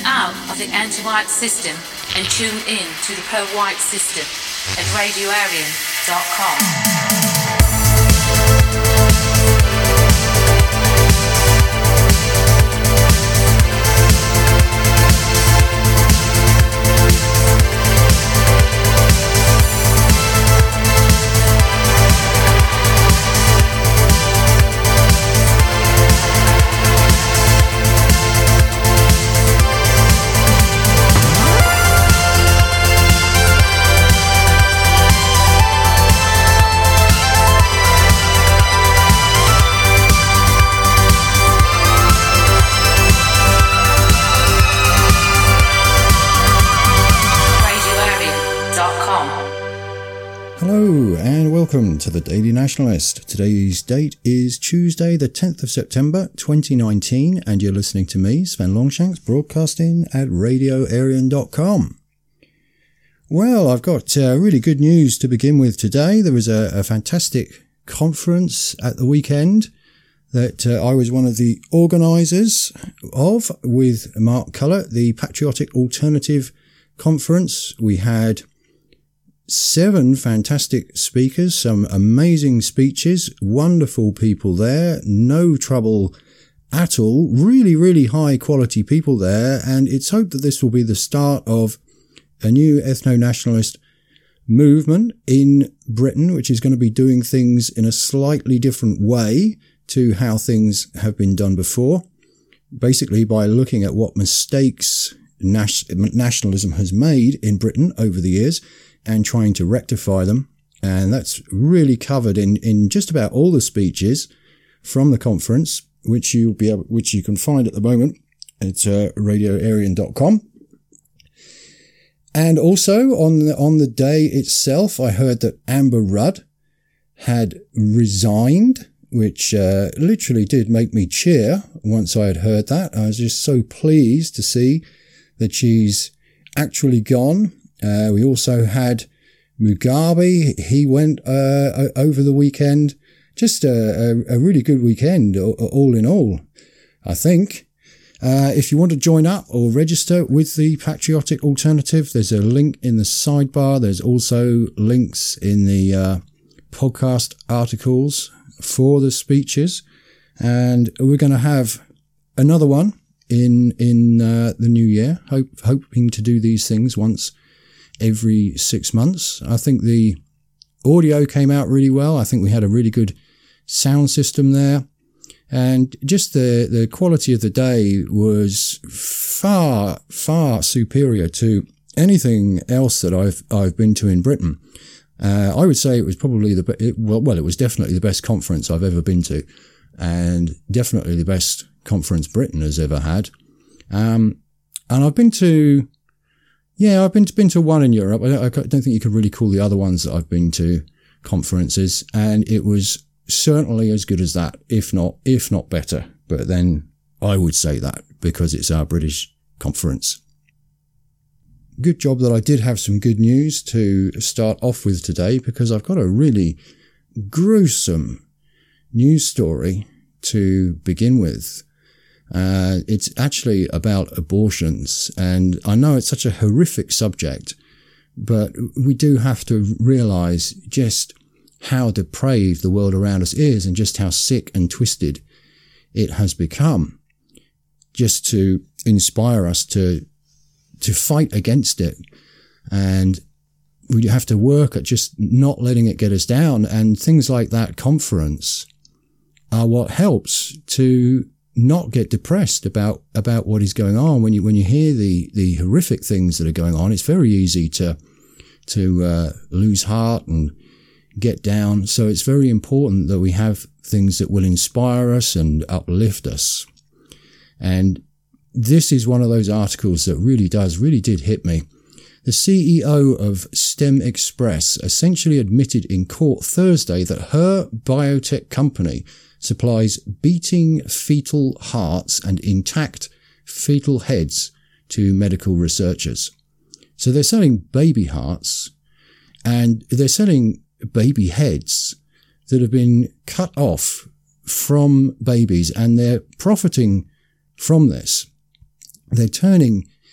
out of the anti-white system and tune in to the pro-white system at radioarian.com. Hello and welcome to the Daily Nationalist. Today's date is Tuesday the 10th of September 2019 and you're listening to me, Sven Longshanks, broadcasting at radioarian.com. Well, I've got really good news to begin with today. There was a fantastic conference at the weekend that I was one of the organisers of with Mark Cullett, the Patriotic Alternative Conference. We had 7 fantastic speakers, some amazing speeches, wonderful people there, no trouble at all, really high quality people there, and it's hoped that this will be the start of a new ethno-nationalist movement in Britain, which is going to be doing things in a slightly different way to how things have been done before, basically by looking at what mistakes nationalism has made in Britain over the years and trying to rectify them. And that's really covered in just about all the speeches from the conference, which you can find at the moment at radioarian.com. And also on the day itself, I heard that Amber Rudd had resigned, which literally did make me cheer once I had heard that. I was just so pleased to see that she's actually gone. We also had Mugabe. He went over the weekend. Just a really good weekend, all in all, I think. If you want to join up or register with the Patriotic Alternative, there's a link in the sidebar. There's also links in the podcast articles for the speeches. And we're going to have another one in the new year, hoping to do these things once every 6 months. I think the audio came out really well. I think we had a really good sound system there. And just the quality of the day was far superior to anything else that I've been to in Britain. I would say it was probably it was definitely the best conference I've ever been to, and definitely the best conference Britain has ever had. And I've been to one in Europe. I don't think you could really call the other ones that I've been to conferences, and it was certainly as good as that, if not better. But then I would say that because it's our British conference. Good job that I did have some good news to start off with today, because I've got a really gruesome news story to begin with. It's actually about abortions, and I know it's such a horrific subject, but we do have to realise just how depraved the world around us is and just how sick and twisted it has become, just to inspire us to fight against it. And we have to work at just not letting it get us down, and things like that conference are what helps to not get depressed about what is going on. When you hear the horrific things that are going on, it's very easy to lose heart and get down. So it's very important that we have things that will inspire us and uplift us. And this is one of those articles that really did hit me. The CEO of STEM Express essentially admitted in court Thursday that her biotech company supplies beating fetal hearts and intact fetal heads to medical researchers. So they're selling baby hearts, and they're selling baby heads that have been cut off from babies, and they're profiting from this. They're turning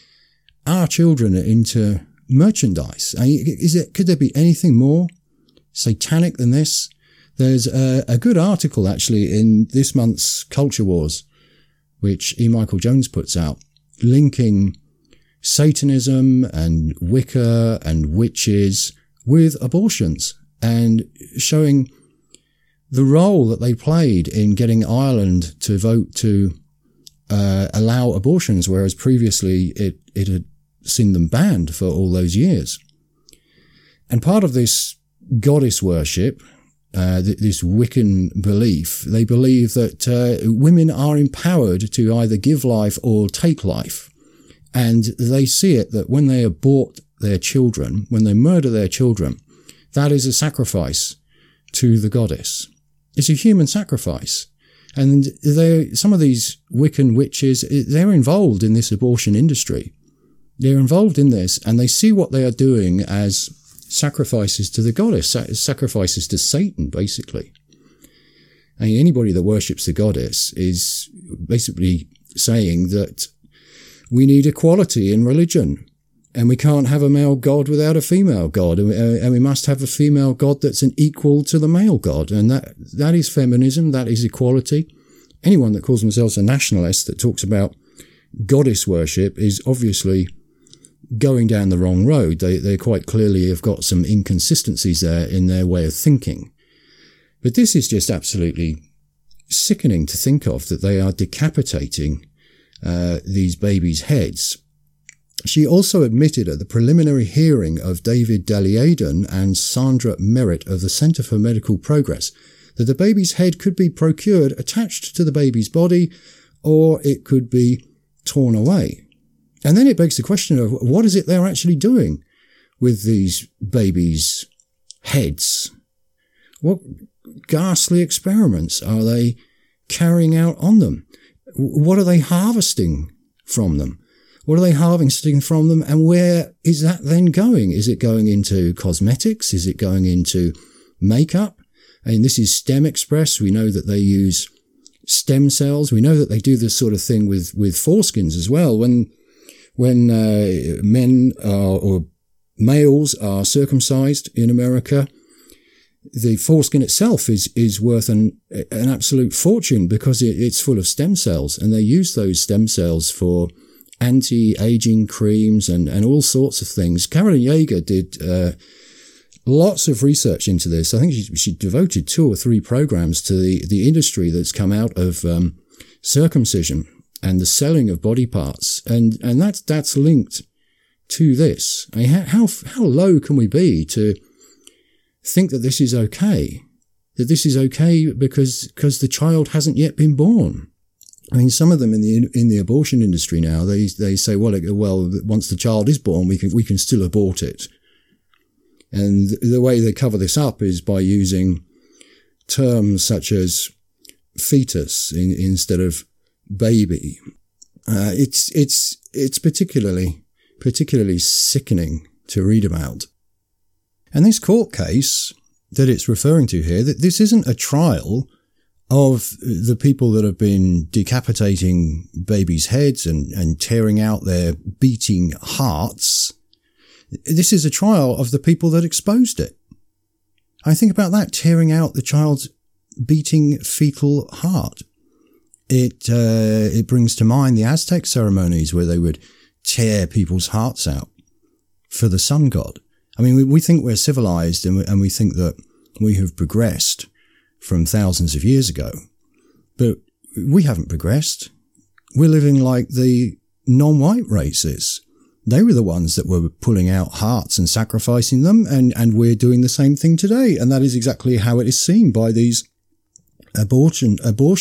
our children into merchandise. Could there be anything more satanic than this? There's a good article actually in this month's Culture Wars, which E. Michael Jones puts out, linking Satanism and Wicca and witches with abortions and showing the role that they played in getting Ireland to vote to allow abortions, whereas previously it had seen them banned for all those years. And part of this goddess worship, this Wiccan belief, they believe that women are empowered to either give life or take life. And they see it that when they abort their children, when they murder their children, that is a sacrifice to the goddess. It's a human sacrifice. And some of these Wiccan witches, they're involved in this abortion industry. They're involved in this, and they see what they are doing as sacrifices to the goddess, sacrifices to Satan, basically. And anybody that worships the goddess is basically saying that we need equality in religion, and we can't have a male god without a female god, and we must have a female god that's an equal to the male god, and that is feminism, that is equality. Anyone that calls themselves a nationalist that talks about goddess worship is obviously going down the wrong road. They quite clearly have got some inconsistencies there in their way of thinking. But this is just absolutely sickening to think of, that they are decapitating these babies' heads. She also admitted at the preliminary hearing of David Daleiden and Sandra Merritt of the Centre for Medical Progress that the baby's head could be procured attached to the baby's body, or it could be torn away. And then it begs the question of what is it they're actually doing with these babies' heads? What ghastly experiments are they carrying out on them? What are they harvesting from them? What are they harvesting from them, and where is that then going? Is it going into cosmetics? Is it going into makeup? And this is STEM Express. We know that they use stem cells. We know that they do this sort of thing with foreskins as well. When men or males are circumcised in America, the foreskin itself is worth an absolute fortune because it's full of stem cells, and they use those stem cells for anti-aging creams and all sorts of things. Carolyn Yeager did lots of research into this. I think she devoted 2 or 3 programs to the industry that's come out of circumcision and the selling of body parts, and that's linked to this. I mean, how low can we be to think that this is okay? That this is okay because the child hasn't yet been born. I mean, some of them in the abortion industry now, they say, well, once the child is born, we can still abort it. And the way they cover this up is by using terms such as fetus instead of baby. It's particularly sickening to read about. And this court case that it's referring to here, that this isn't a trial of the people that have been decapitating babies' heads and tearing out their beating hearts. This is a trial of the people that exposed it. I think about that, tearing out the child's beating fetal heart. It brings to mind the Aztec ceremonies where they would tear people's hearts out for the sun god. I mean, we think we're civilized and we think that we have progressed from thousands of years ago, but we haven't progressed. We're living like the non-white races. They were the ones that were pulling out hearts and sacrificing them, and we're doing the same thing today. And that is exactly how it is seen by these abortion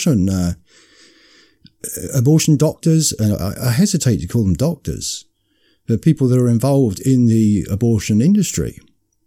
doctors. I hesitate to call them doctors, but people that are involved in the abortion industry.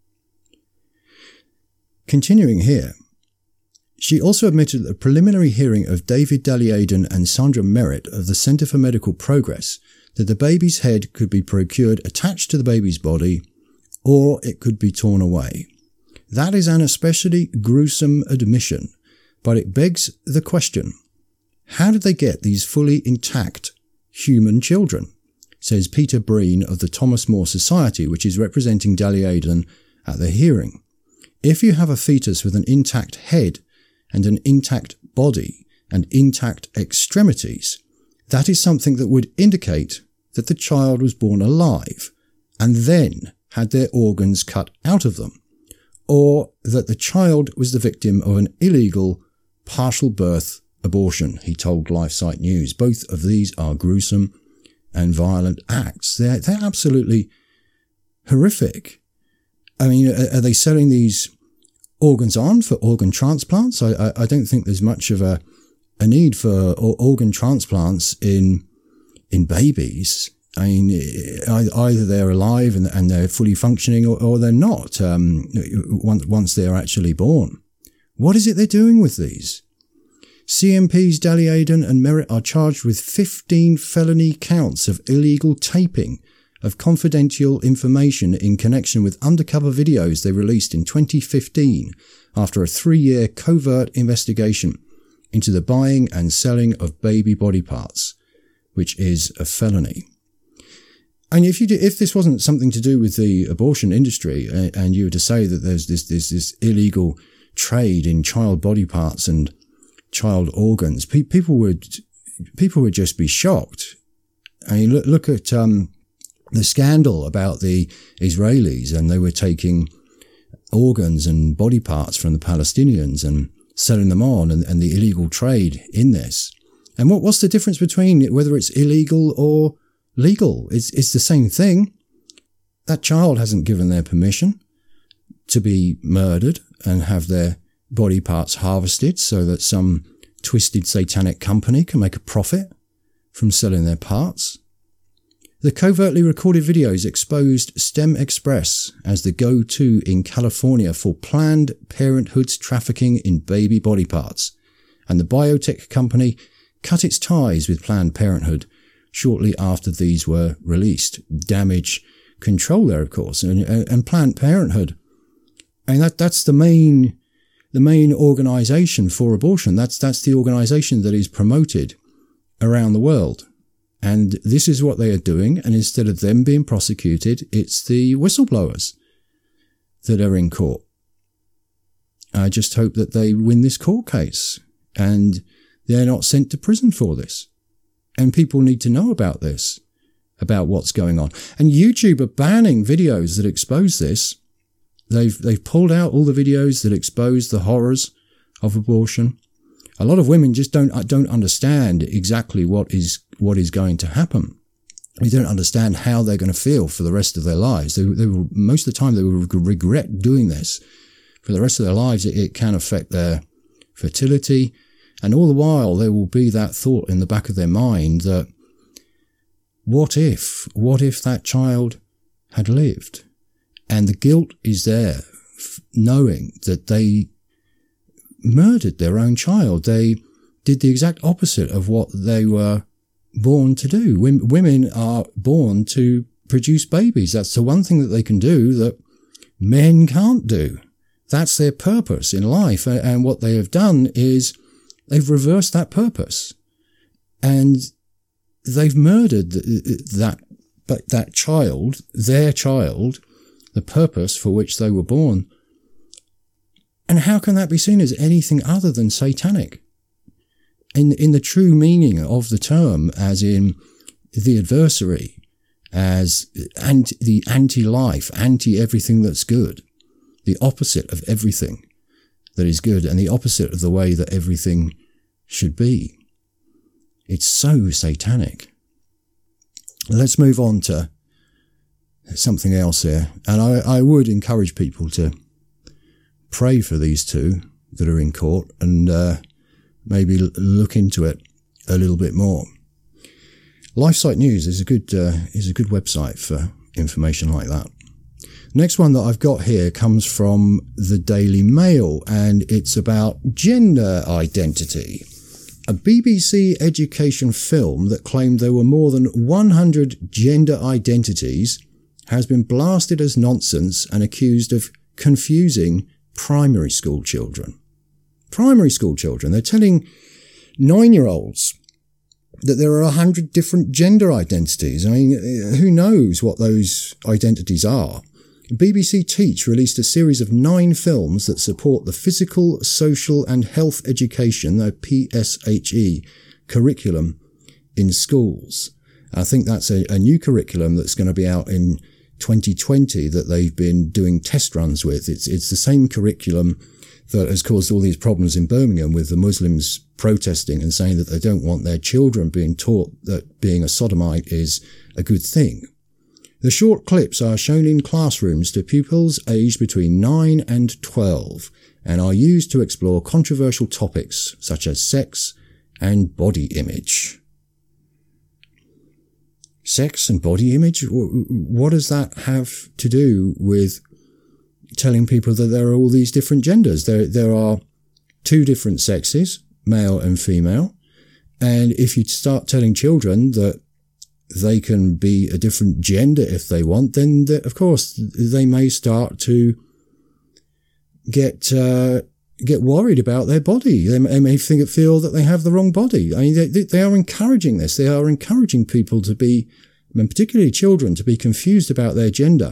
Continuing here, she also admitted at a preliminary hearing of David Daleiden and Sandra Merritt of the Centre for Medical Progress that the baby's head could be procured attached to the baby's body, or it could be torn away. That is an especially gruesome admission, but it begs the question, how did they get these fully intact human children? says Peter Breen of the Thomas More Society, which is representing Dali Aidan at the hearing. If you have a fetus with an intact head and an intact body and intact extremities, that is something that would indicate that the child was born alive and then had their organs cut out of them, or that the child was the victim of an illegal partial birth abortion, he told LifeSite News. Both of these are gruesome and violent acts. They're absolutely horrific. I mean, are they selling these organs on for organ transplants? I don't think there's much of a need for organ transplants in babies. I mean, either they're alive and they're fully functioning or they're not once they're actually born. What is it they're doing with these? CMPs Dali Aidan and Merritt are charged with 15 felony counts of illegal taping of confidential information in connection with undercover videos they released in 2015 after a 3-year covert investigation into the buying and selling of baby body parts, which is a felony. And if this wasn't something to do with the abortion industry, and you were to say that there's this illegal trade in child body parts and child organs, people would just be shocked. I mean, look at the scandal about the Israelis, and they were taking organs and body parts from the Palestinians and selling them on, and the illegal trade in this. And what's the difference between whether it's illegal or legal? It's the same thing. That child hasn't given their permission to be murdered and have their body parts harvested so that some twisted satanic company can make a profit from selling their parts. The covertly recorded videos exposed STEM Express as the go-to in California for Planned Parenthood's trafficking in baby body parts, and the biotech company cut its ties with Planned Parenthood shortly after these were released. Damage control there, of course, and Planned Parenthood. And that's the main organisation for abortion. That's the organisation that is promoted around the world. And this is what they are doing. And instead of them being prosecuted, it's the whistleblowers that are in court. I just hope that they win this court case and they're not sent to prison for this. And people need to know about this, about what's going on. And YouTube are banning videos that expose this. They've pulled out all the videos that expose the horrors of abortion. A lot of women just don't understand exactly what is going to happen. They don't understand how they're going to feel for the rest of their lives. They will, most of the time, they will regret doing this for the rest of their lives. It can affect their fertility, and all the while there will be that thought in the back of their mind that what if that child had lived? And the guilt is there, knowing that they murdered their own child. They did the exact opposite of what they were born to do. Women are born to produce babies. That's the one thing that they can do that men can't do. That's their purpose in life. And what they have done is they've reversed that purpose. And they've murdered that child, their child, the purpose for which they were born. And how can that be seen as anything other than satanic? In the true meaning of the term, as in the adversary, as the anti-life, anti-everything that's good, the opposite of everything that is good, and the opposite of the way that everything should be. It's so satanic. Let's move on to something else here. And I would encourage people to pray for these two that are in court and maybe look into it a little bit more. LifeSite News is a good website for information like that. Next one that I've got here comes from the Daily Mail, and it's about gender identity. A BBC education film that claimed there were more than 100 gender identities has been blasted as nonsense and accused of confusing primary school children. Primary school children. They're telling 9-year-olds that there are 100 different gender identities. I mean, who knows what those identities are? BBC Teach released a series of 9 films that support the physical, social and health education, the PSHE, curriculum in schools. I think that's a new curriculum that's going to be out in 2020 that they've been doing test runs with. It's the same curriculum that has caused all these problems in Birmingham with the Muslims protesting and saying that they don't want their children being taught that being a sodomite is a good thing. The short clips are shown in classrooms to pupils aged between 9 and 12 and are used to explore controversial topics such as sex and body image. Sex and body image? What does that have to do with telling people that there are all these different genders? There are 2 different sexes, male and female. And if you start telling children that they can be a different gender if they want, then of course they may start to get worried about their body. They may feel that they have the wrong body. I mean, they are encouraging this. They are encouraging people to be, and particularly children, to be confused about their gender.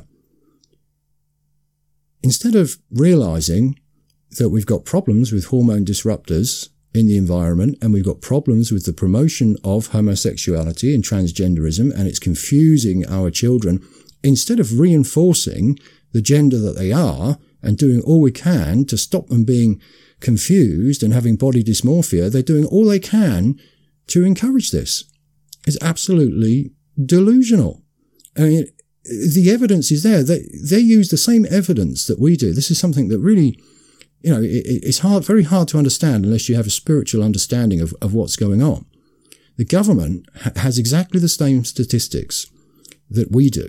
Instead of realizing that we've got problems with hormone disruptors in the environment, and we've got problems with the promotion of homosexuality and transgenderism, and it's confusing our children, instead of reinforcing the gender that they are and doing all we can to stop them being confused and having body dysmorphia, they're doing all they can to encourage this. It's absolutely delusional. I mean, the evidence is there. They use the same evidence that we do. This is something that really, it's very hard to understand unless you have a spiritual understanding of what's going on. The government has exactly the same statistics that we do,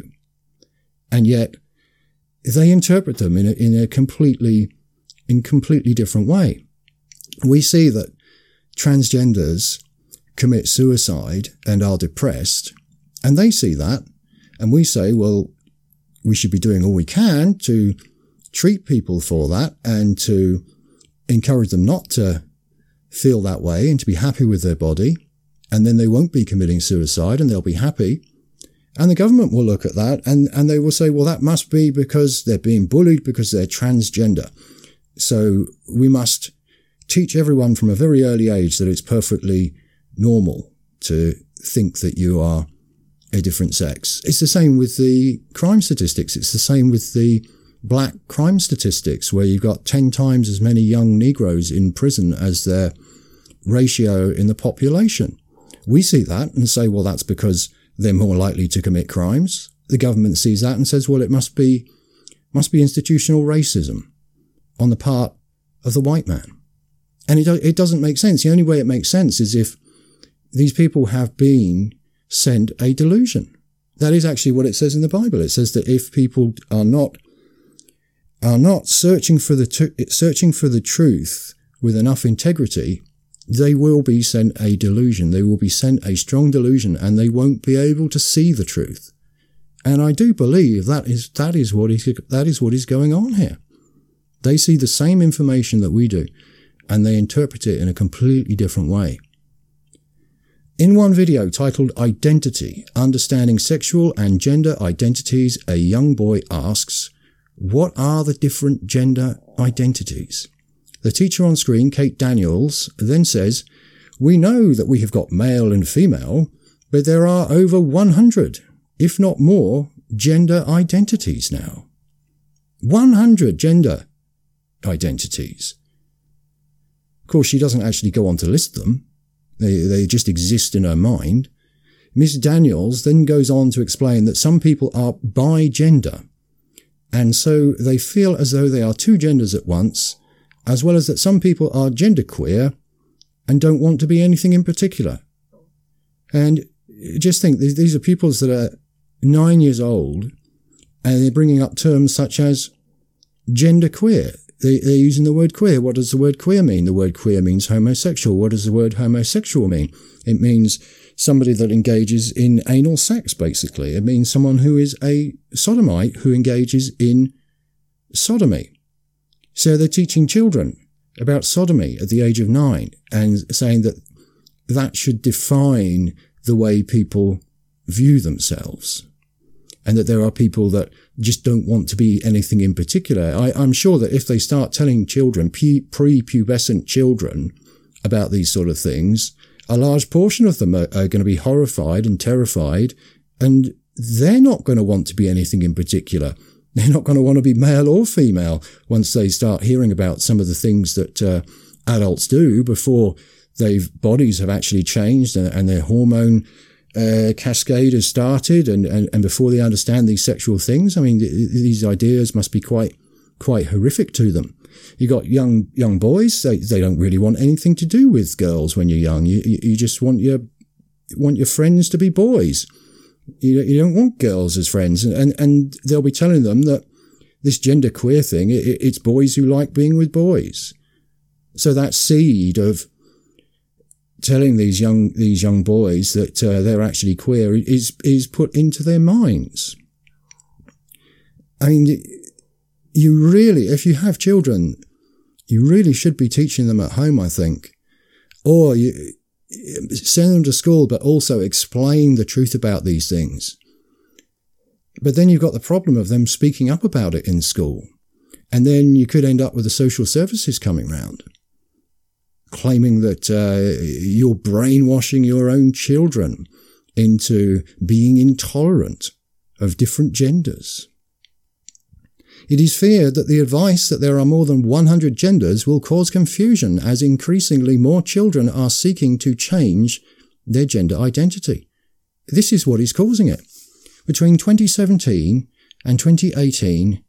and yet they interpret them in a completely different way. We see that transgenders commit suicide and are depressed, and they see that, and we say, well, we should be doing all we can to treat people for that and to encourage them not to feel that way and to be happy with their body, and then they won't be committing suicide and they'll be happy. And the government will look at that and they will say, well, that must be because they're being bullied because they're transgender. So we must teach everyone from a very early age that it's perfectly normal to think that you are a different sex. It's the same with the crime statistics. It's the same with the black crime statistics, where you've got 10 times as many young Negroes in prison as their ratio in the population. We see that and say, well, that's because they're more likely to commit crimes. The government sees that and says, well, it must be institutional racism on the part of the white man. And it doesn't make sense. The only way it makes sense is if these people have been sent a delusion. That is actually what it says in the Bible. It says that if people are not searching for the truth with enough integrity, they will be sent a delusion. They will be sent a strong delusion, and they won't be able to see the truth. And I do believe that is what is going on here. They see the same information that we do, and they interpret it in a completely different way. In one video titled Identity, Understanding Sexual and Gender Identities, a young boy asks, what are the different gender identities? The teacher on screen, Kate Daniels, then says, we know that we have got male and female, but there are over 100, if not more, gender identities now. 100 gender identities. Of course, she doesn't actually go on to list them. They just exist in her mind. Miss Daniels then goes on to explain that some people are bi-gender, and so they feel as though they are 2 genders at once, as well as that some people are genderqueer and don't want to be anything in particular. And just think, these are pupils that are 9 years old, and they're bringing up terms such as genderqueer. They're using the word queer. What does the word queer mean? The word queer means homosexual. What does the word homosexual mean? It means somebody that engages in anal sex, basically. It means someone who is a sodomite who engages in sodomy. So they're teaching children about sodomy at the age of 9 and saying that that should define the way people view themselves, and that there are people that just don't want to be anything in particular. I'm sure that if they start telling children, pre-pubescent children, about these sort of things, a large portion of them are going to be horrified and terrified, and they're not going to want to be anything in particular. They're not going to want to be male or female once they start hearing about some of the things that adults do before their bodies have actually changed and their hormone cascade has started, and before they understand these sexual things. I mean, these ideas must be quite horrific to them. You got young boys; they don't really want anything to do with girls when you're young. You just want your friends to be boys. You don't want girls as friends, and they'll be telling them that this gender queer thing, it's boys who like being with boys. So that seed of telling these young boys that they're actually queer is put into their minds. I mean, you really, if you have children, you really should be teaching them at home, I think. Or you send them to school, but also explain the truth about these things. But then you've got the problem of them speaking up about it in school. And then you could end up with the social services coming round, claiming that you're brainwashing your own children into being intolerant of different genders. It is feared that the advice that there are more than 100 genders will cause confusion, as increasingly more children are seeking to change their gender identity. This is what is causing it. Between 2017 and 2018,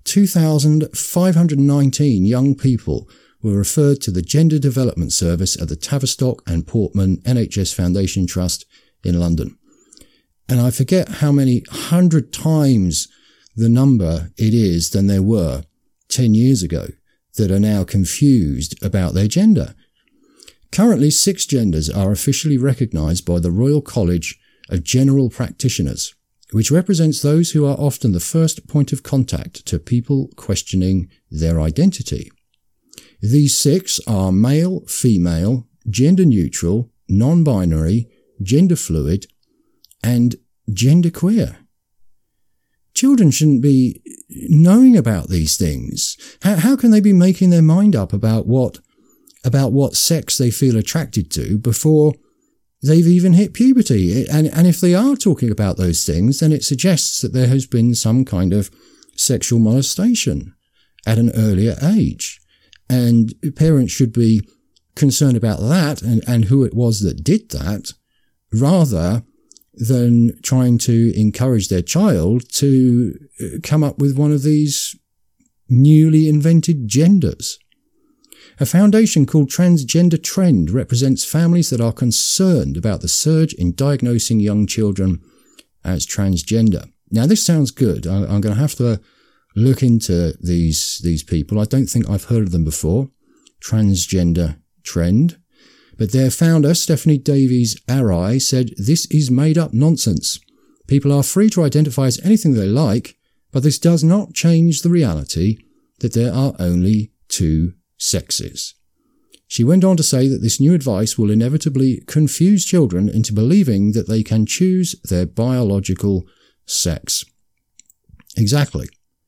2,519 young people were referred to the Gender Development Service at the Tavistock and Portman NHS Foundation Trust in London. And I forget how many 100 times the number it is than there were 10 years ago that are now confused about their gender. Currently, 6 genders are officially recognised by the Royal College of General Practitioners, which represents those who are often the first point of contact to people questioning their identity. These 6 are male, female, gender neutral, non-binary, gender fluid, and genderqueer. Children shouldn't be knowing about these things. How can they be making their mind up about what sex they feel attracted to before they've even hit puberty? And if they are talking about those things, then it suggests that there has been some kind of sexual molestation at an earlier age. And parents should be concerned about that and who it was that did that, rather than trying to encourage their child to come up with one of these newly invented genders. A foundation called Transgender Trend represents families that are concerned about the surge in diagnosing young children as transgender. Now, this sounds good. I'm going to have to look into these people. I don't think I've heard of them before. Transgender Trend. But their founder, Stephanie Davies-Arai, said, "This is made-up nonsense. People are free to identify as anything they like, but this does not change the reality that there are only 2 sexes." She went on to say that this new advice will inevitably confuse children into believing that they can choose their biological sex. Exactly.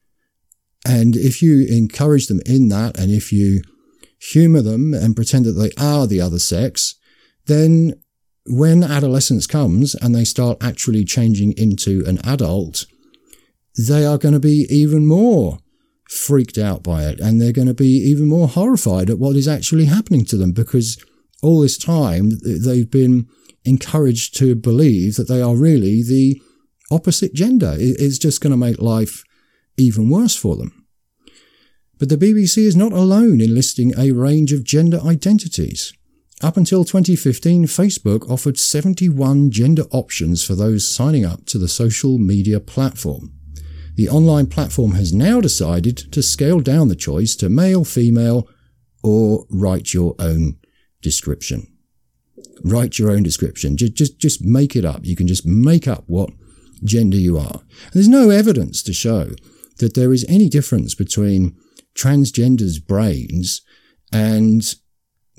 And if you encourage them in that, and if you humour them and pretend that they are the other sex, then when adolescence comes and they start actually changing into an adult, they are going to be even more freaked out by it, and they're going to be even more horrified at what is actually happening to them, because all this time they've been encouraged to believe that they are really the opposite gender. It's just going to make life even worse for them. But the BBC is not alone in listing a range of gender identities. Up until 2015, Facebook offered 71 gender options for those signing up to the social media platform. The online platform has now decided to scale down the choice to male, female, or write your own description. Write your own description. Just make it up. You can just make up what gender you are. And there's no evidence to show that there is any difference between transgenders' brains and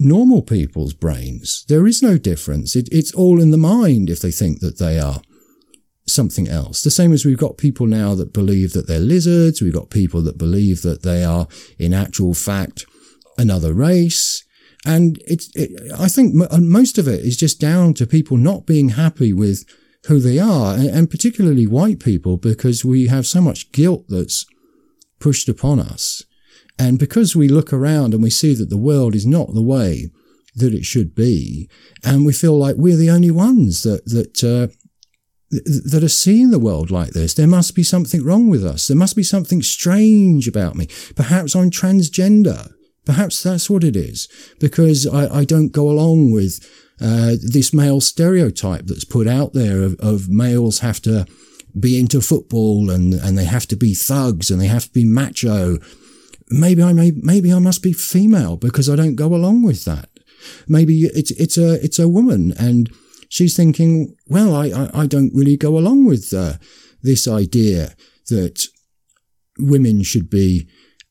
normal people's brains. There is no difference. It's all in the mind if they think that they are something else. The same as we've got people now that believe that they're lizards. We've got people that believe that they are, in actual fact, another race. And I think most of it is just down to people not being happy with who they are, and particularly white people, because we have so much guilt that's pushed upon us. And because we look around and we see that the world is not the way that it should be, and we feel like we're the only ones that are seeing the world like this, there must be something wrong with us. There must be something strange about me. Perhaps I'm transgender. Perhaps that's what it is, because I don't go along with this male stereotype that's put out there of males have to be into football and they have to be thugs and they have to be macho. Maybe I must be female because I don't go along with that. Maybe it's a woman and she's thinking, well, I don't really go along with this idea that women should be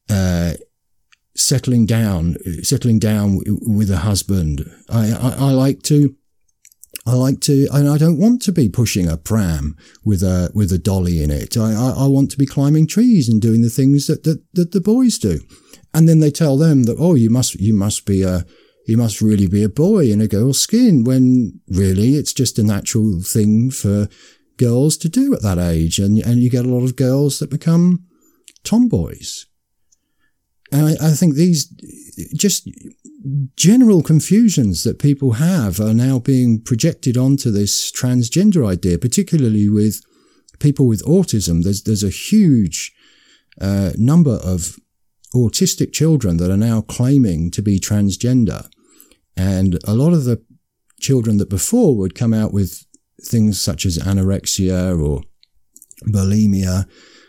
settling down with a husband. I like to, and I don't want to be pushing a pram with a dolly in it. I want to be climbing trees and doing the things that the boys do. And then they tell them that, oh, you must really be a boy in a girl's skin, when really it's just a natural thing for girls to do at that age. And you get a lot of girls that become tomboys. And I think these just general confusions that people have are now being projected onto this transgender idea, particularly with people with autism. There's a huge number of autistic children that are now claiming to be transgender. And a lot of the children that before would come out with things such as anorexia or bulimia,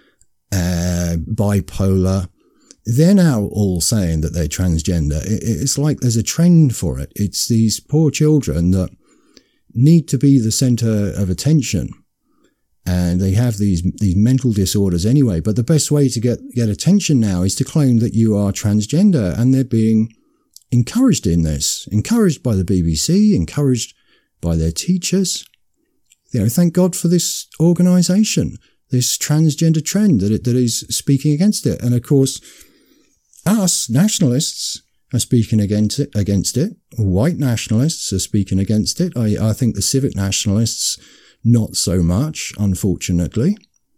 bipolar, they're now all saying that they're transgender. It's like there's a trend for it. It's these poor children that need to be the center of attention, and they have these mental disorders anyway. But the best way to get attention now is to claim that you are transgender, and they're being encouraged in this, encouraged by the BBC, encouraged by their teachers. Thank God for this organisation, this transgender trend that is speaking against it. And of course, us nationalists are speaking against it. White nationalists are speaking against it. I think the civic nationalists, not so much, unfortunately.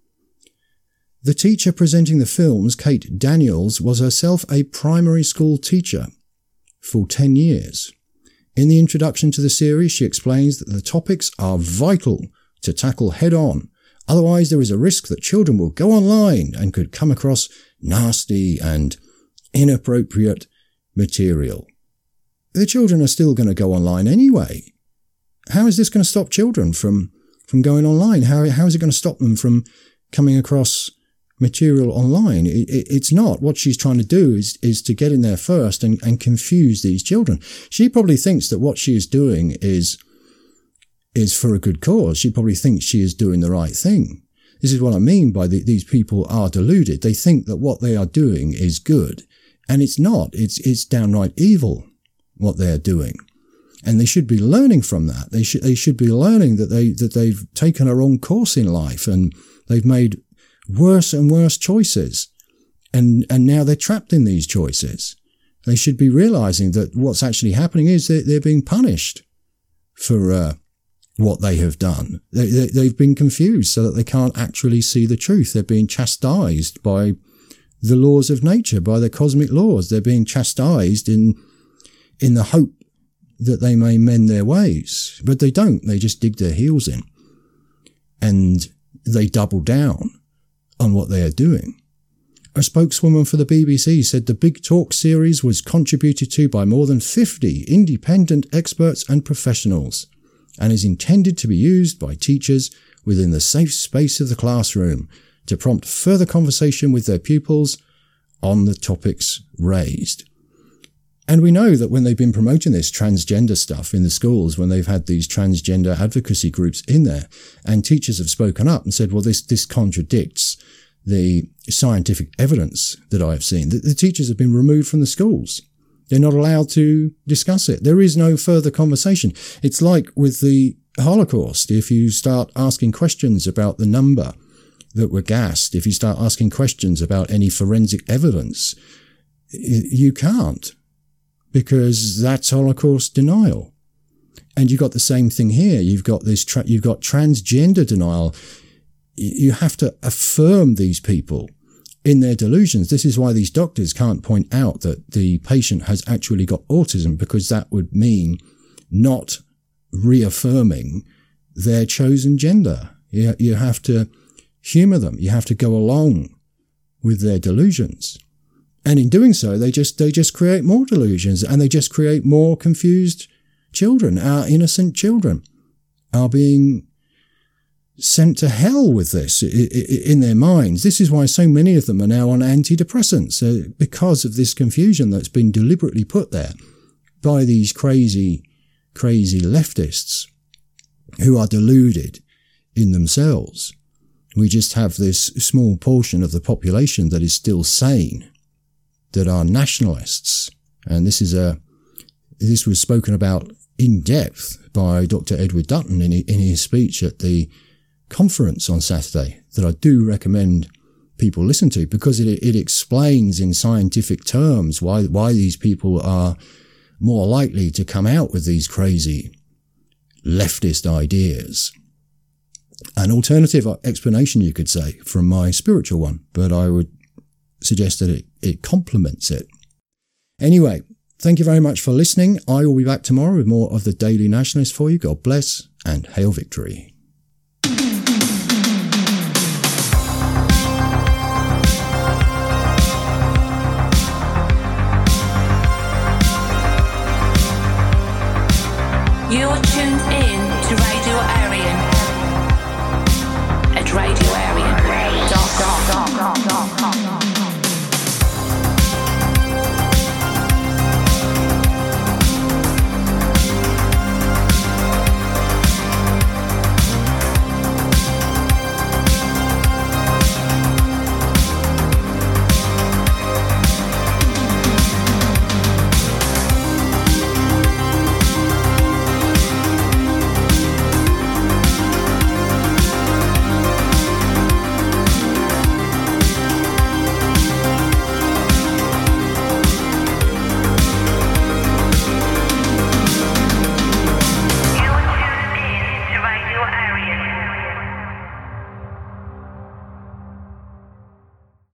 The teacher presenting the films, Kate Daniels, was herself a primary school teacher for 10 years. In the introduction to the series, she explains that the topics are vital to tackle head on. Otherwise, there is a risk that children will go online and could come across nasty and inappropriate material. The children are still going to go online anyway. How is this going to stop children from going online? How is it going to stop them from coming across material online? It's not. What she's trying to do is to get in there first and confuse these children. She probably thinks that what she is doing is for a good cause. She probably thinks she is doing the right thing. This is what I mean by these people are deluded. They think that what they are doing is good. And it's not. It's downright evil, what they're doing. And they should be learning from that. They should be learning that they've taken a wrong course in life and they've made worse and worse choices. And now they're trapped in these choices. They should be realizing that what's actually happening is that they're being punished for what they have done. They've been confused so that they can't actually see the truth. They're being chastised by the laws of nature, by the cosmic laws. They're being chastised in the hope that they may mend their ways. But they don't. They just dig their heels in. And they double down on what they are doing. A spokeswoman for the BBC said the Big Talk series was contributed to by more than 50 independent experts and professionals, and is intended to be used by teachers within the safe space of the classroom to prompt further conversation with their pupils on the topics raised. And we know that when they've been promoting this transgender stuff in the schools, when they've had these transgender advocacy groups in there, and teachers have spoken up and said, well, this contradicts the scientific evidence that I have seen. The teachers have been removed from the schools. They're not allowed to discuss it. There is no further conversation. It's like with the Holocaust. If you start asking questions about the number that were gassed, if you start asking questions about any forensic evidence, you can't, because that's Holocaust denial. And you've got the same thing here. You've got this, you've got transgender denial. You have to affirm these people in their delusions. This is why these doctors can't point out that the patient has actually got autism, because that would mean not reaffirming their chosen gender. You have to humor them. You have to go along with their delusions. And in doing so, they just create more delusions, and they just create more confused children. Our innocent children are being sent to hell with this in their minds. This is why so many of them are now on antidepressants, because of this confusion that's been deliberately put there by these crazy leftists who are deluded in themselves. We just have this small portion of the population that is still sane, that are nationalists. And this was spoken about in depth by Dr. Edward Dutton in his speech at the conference on Saturday, that I do recommend people listen to, because it explains in scientific terms why these people are more likely to come out with these crazy leftist ideas. An alternative explanation, you could say, from my spiritual one, but I would suggest that it complements it. Anyway, thank you very much for listening. I will be back tomorrow with more of the Daily Nationalist for you. God bless, and hail victory.